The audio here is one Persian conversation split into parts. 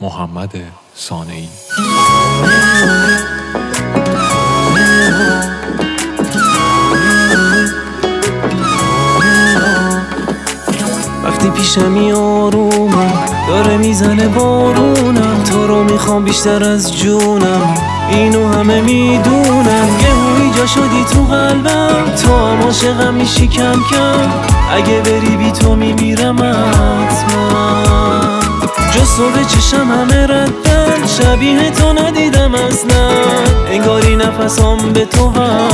محمد صانعی. وقتی پیشمی آرومم داره میزنه بارونم، تو رو میخوام بیشتر از جونم، اینو همه میدونم. یهویی جا شدی تو قلبم، تو هم عاشقم میشی کم کم، اگه بری بی تو میمیرم حتما. جز تو به چشم همه ردن، شبیه تو ندیدم اصلا، انگاری نفسام به تو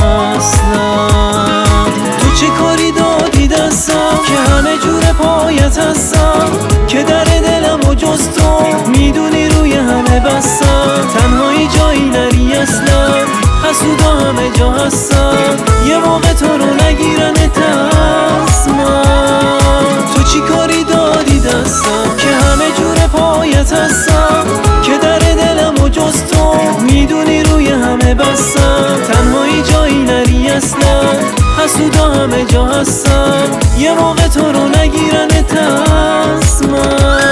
وصلم. تو چه کاری دادی دستم که همه جور پایت هستم، که در دلم و جز تو میدونی روی همه بستم. تنهایی جایی نری اصلا، حسودا همه جا هستم، یه موقع تو رو نگیرنت من. تو چی کاری دادی دستم که همه جور پایت هستم، که در دلم و جز تو میدونی روی همه بستم. تنهایی جایی نری اصلا، حسودا همه جا هستم، یه موقع تو رو نگیرنت من.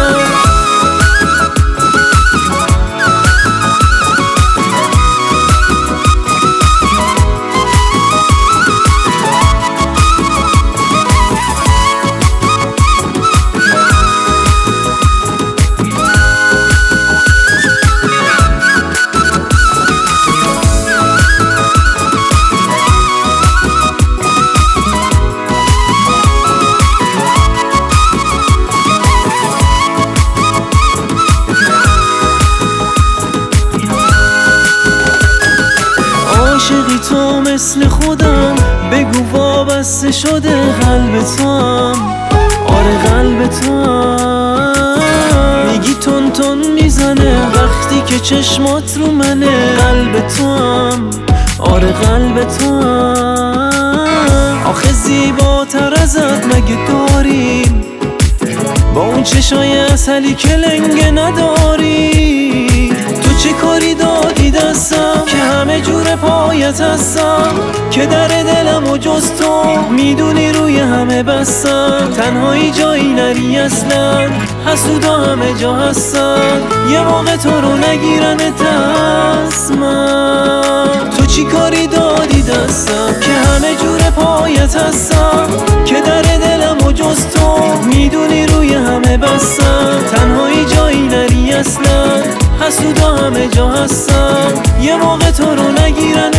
عاشقی تو مثل خودم، بگو وابسته شده قلب تو هم. آره قلب تو هم میگی تون تون میزنه وقتی که چشمات رو منه. قلب تو هم آره قلب تو هم، آخه زیباتر ازت مگه داریم، با اون چشای عسلی که لنگه نداری. تو چه کاری دادی دستم که همه جور پایت هستم، که در دلم و جز تو میدونی روی همه بستم. تنهایی جایی نری اصلا، حسودا همه جا هستن، یه موقع تو رو نگیرنت من. تو چی کاری دادی دستم که همه جور پایت هستم، که در دلم و جز تو میدونی روی همه بستم. تنهایی جایی نری اصلا، حسودا همه جا هستن، یه موقع تو رو نگیرن